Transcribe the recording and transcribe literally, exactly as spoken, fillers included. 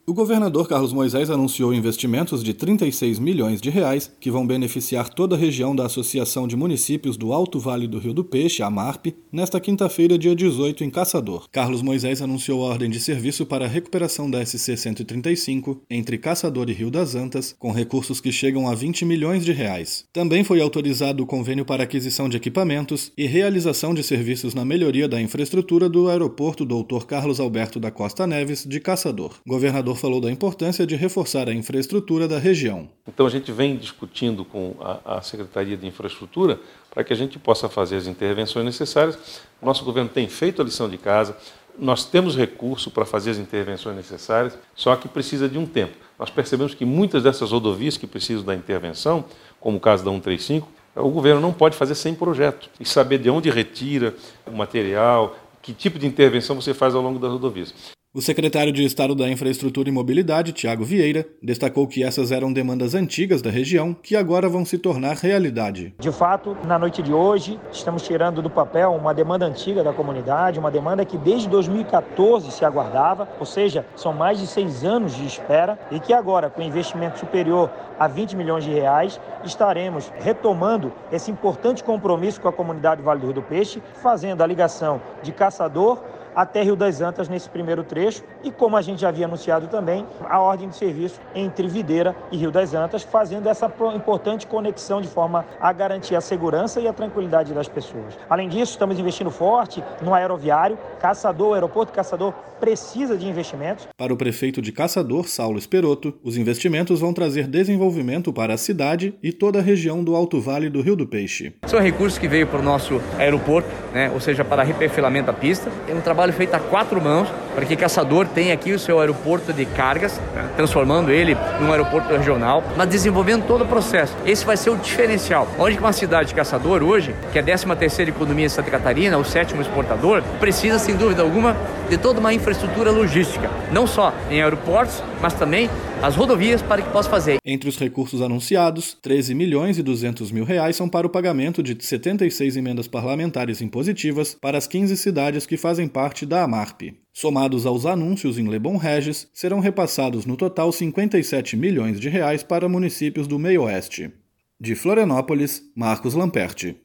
O governador Carlos Moisés anunciou investimentos de trinta e seis milhões de reais que vão beneficiar toda a região da Associação de Municípios do Alto Vale do Rio do Peixe, a AMARP, nesta quinta-feira, dia dezoito, em Caçador. Carlos Moisés anunciou a ordem de serviço para a recuperação da S C cento e trinta e cinco entre Caçador e Rio das Antas, com recursos que chegam a vinte milhões de reais. Também foi autorizado o convênio para aquisição de equipamentos e realização de serviços na melhoria da infraestrutura do aeroporto doutor Carlos Alberto da Costa Neves, de Caçador. O governador falou da importância de reforçar a infraestrutura da região. Então a gente vem discutindo com a, a Secretaria de Infraestrutura para que a gente possa fazer as intervenções necessárias. O nosso governo tem feito a lição de casa, nós temos recurso para fazer as intervenções necessárias, só que precisa de um tempo. Nós percebemos que muitas dessas rodovias que precisam da intervenção, como o caso da cento e trinta e cinco, o governo não pode fazer sem projeto e saber de onde retira o material, que tipo de intervenção você faz ao longo das rodovias. O secretário de Estado da Infraestrutura e Mobilidade, Tiago Vieira, destacou que essas eram demandas antigas da região que agora vão se tornar realidade. De fato, na noite de hoje, estamos tirando do papel uma demanda antiga da comunidade, uma demanda que desde dois mil e quatorze se aguardava, ou seja, são mais de seis anos de espera e que agora, com investimento superior a vinte milhões de reais, estaremos retomando esse importante compromisso com a comunidade do Vale do Rio do Peixe, fazendo a ligação de Caçador até Rio das Antas nesse primeiro trecho e, como a gente já havia anunciado também, a ordem de serviço entre Videira e Rio das Antas, fazendo essa importante conexão de forma a garantir a segurança e a tranquilidade das pessoas. Além disso, estamos investindo forte no aeroviário. Caçador, o aeroporto Caçador precisa de investimentos. Para o prefeito de Caçador, Saulo Esperotto, os investimentos vão trazer desenvolvimento para a cidade e toda a região do Alto Vale do Rio do Peixe. São recursos que veio para o nosso aeroporto, né? Ou seja, para reperfilamento da pista. É um trabalho feito a quatro mãos para que Caçador tenha aqui o seu aeroporto de cargas, né? Transformando ele num aeroporto regional, mas desenvolvendo todo o processo. Esse vai ser o diferencial. Onde uma cidade de Caçador hoje, que é a décima terceira economia de Santa Catarina, o sétimo exportador, precisa, sem dúvida alguma, de toda uma infraestrutura logística, não só em aeroportos, mas também as rodovias para que possa fazer. Entre os recursos anunciados, treze milhões e duzentos mil reais são para o pagamento de setenta e seis emendas parlamentares impositivas para as quinze cidades que fazem parte da AMARP. Somados aos anúncios em Lebon Regis, serão repassados no total cinquenta e sete milhões de reais para municípios do Meio-Oeste. De Florianópolis, Marcos Lamperti.